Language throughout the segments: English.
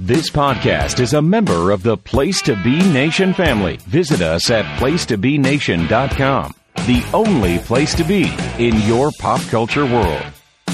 This podcast is a member of the Place to Be Nation family. Visit us at placetobenation.com, the only place to be in your pop culture world.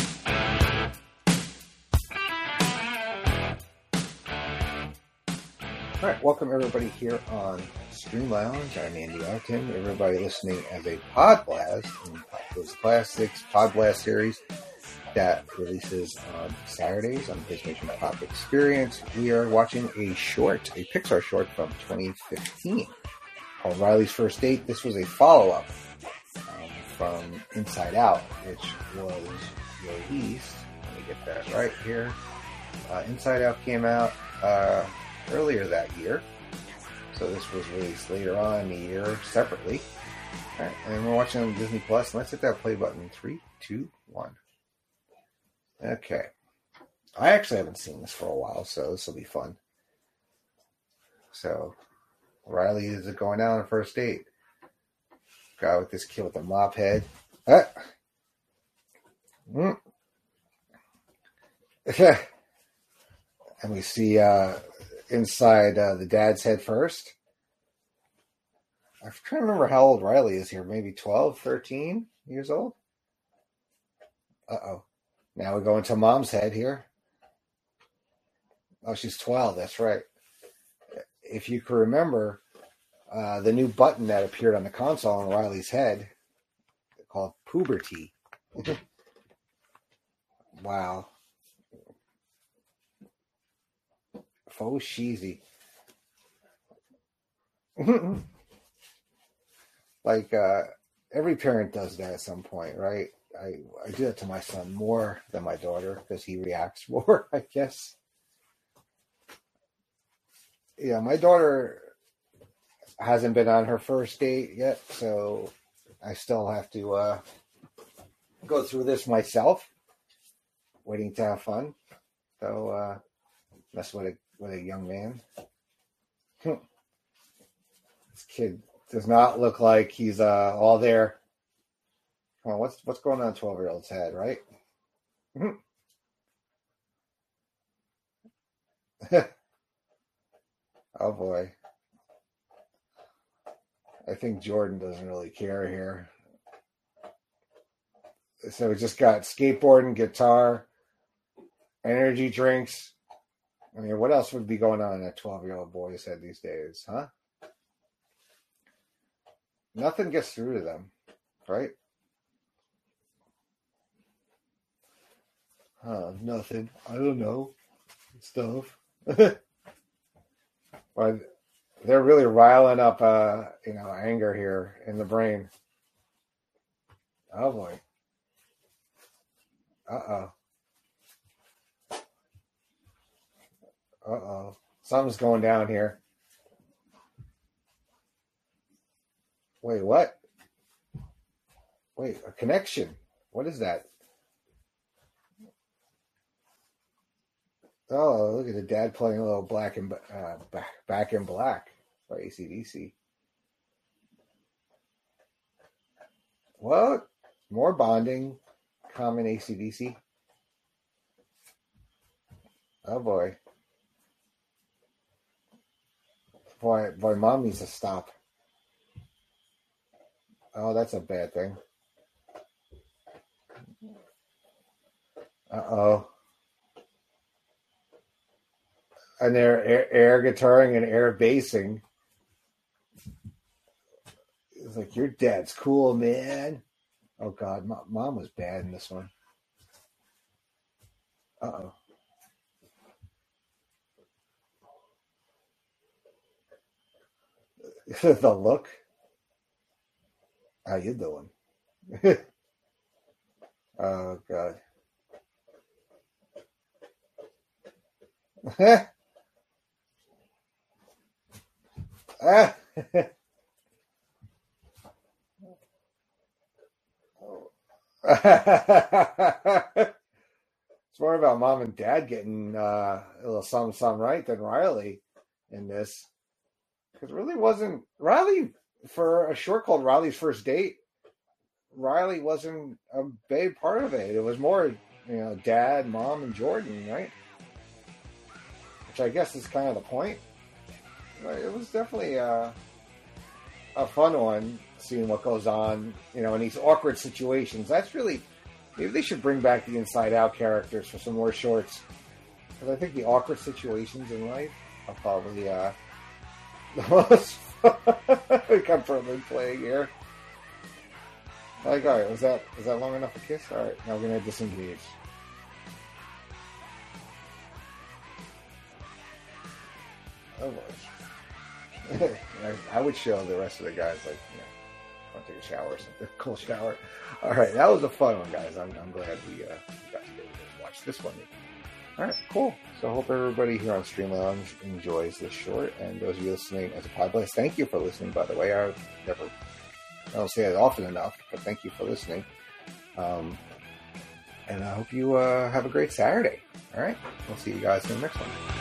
All right, welcome everybody here on Stream Lounge. I'm Andy Arkin. Everybody listening as a Pod Blast, those classics Pod Blast series that releases on Saturdays on the PlayStation Pop Experience. We are watching a Pixar short from 2015 called Riley's First Date. This was a follow-up from Inside Out, which was released. Let me get that right here. Inside Out came out earlier that year, so this was released later on in the year separately. All right, and we're watching on Disney Plus. Let's hit that play button. 3, 2, 1. Okay. I actually haven't seen this for a while, so this will be fun. So, Riley is going out on a first date. Guy with this kid with the mop head. And we see inside the dad's head first. I'm trying to remember how old Riley is here. Maybe 12, 13 years old? Uh-oh. Now we go into mom's head here. Oh, she's 12. That's right. If you can remember, the new button that appeared on the console on Riley's head, called puberty. Wow. Faux cheesy. Like, every parent does that at some point, right? I do that to my son more than my daughter because he reacts more, I guess. Yeah, my daughter hasn't been on her first date yet, so I still have to go through this myself, waiting to have fun. So that's what a young man. This kid does not look like he's all there. Come on, what's going on in a 12-year-old's head, right? Oh boy. I think Jordan doesn't really care here. So we just got skateboarding, guitar, energy drinks. I mean, what else would be going on in a 12-year-old boy's head these days, huh? Nothing gets through to them, right? Nothing. I don't know. Stuff. But they're really riling up, anger here in the brain. Oh boy. Uh-oh. Uh-oh. Something's going down here. Wait, what? Wait, a connection. What is that? Oh, look at the dad playing a little Back in Black by AC/DC. What? More bonding. Common AC/DC. Oh boy. Boy, mom needs to stop. Oh, that's a bad thing. Uh-oh. And they're air guitaring and air bassing. It's like, your dad's cool, man. Oh, God. Mom was bad in this one. Uh-oh. The look. How you doing? Oh, God. It's more about mom and dad getting a little something right than Riley in this. Because it really wasn't Riley, for a short called Riley's First Date, Riley wasn't a big part of it. It was more, dad, mom, and Jordan, right? which I guess is kind of the point. But it was definitely a fun one, seeing what goes on, in these awkward situations. That's really, maybe they should bring back the Inside Out characters for some more shorts. Because I think the awkward situations in life are probably the most comfortably playing here. Like, all right, was that long enough a kiss? All right, now we're gonna disengage. Oh boy. I would show the rest of the guys, like, want to take a shower or something, cold shower. All right, that was a fun one, guys. I'm glad we got to watch this one. All right, cool. So I hope everybody here on Stream Lounge enjoys this short, and those of you listening as a podcast, thank you for listening, by the way. I don't say it often enough, but thank you for listening. And I hope you have a great Saturday. All right, we'll see you guys in the next one.